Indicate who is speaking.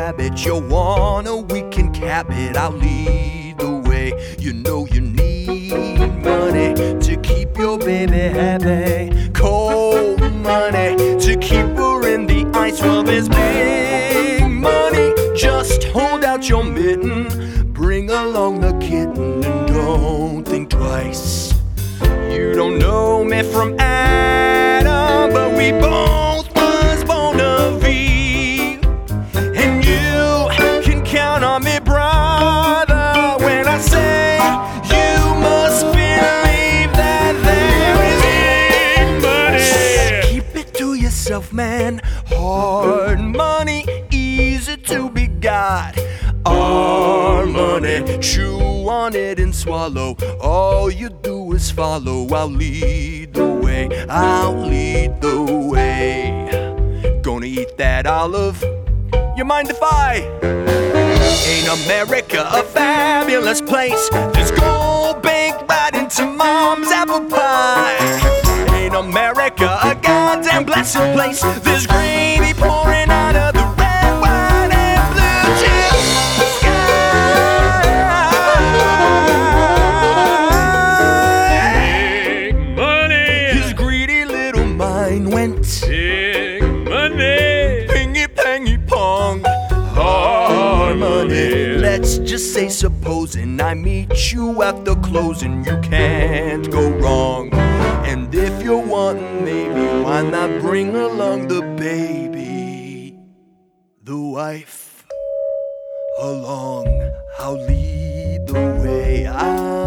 Speaker 1: habit. You wanna, we can cap it. I'll lead the way. You know you need money to keep your baby happy. Cold money to keep her in the ice. Well, there's big money. Just hold out your mitten. Bring along the kitten and don't think twice. You don't know me from Adam, but we both was born of Eve. And you can count on me, brother, when I say you must believe that there is big money. So keep it to yourself, man. Hard money, easy to be got. Our money, chew on it and swallow. All you do is follow. I'll lead the way, I'll lead the way. Gonna eat that olive, you mind if I? Ain't America a fabulous place? There's gold baked right into mom's apple pie. Ain't America a goddamn blessed place? There's gravy pouring out of the red, white, and blue chips.
Speaker 2: Big money,
Speaker 1: Pingy pangy pong. Hard money. Let's just say supposing I meet you at the closing, you can't go wrong. And if you're wanting, maybe why not bring along the baby, the wife along. I'll lead the way.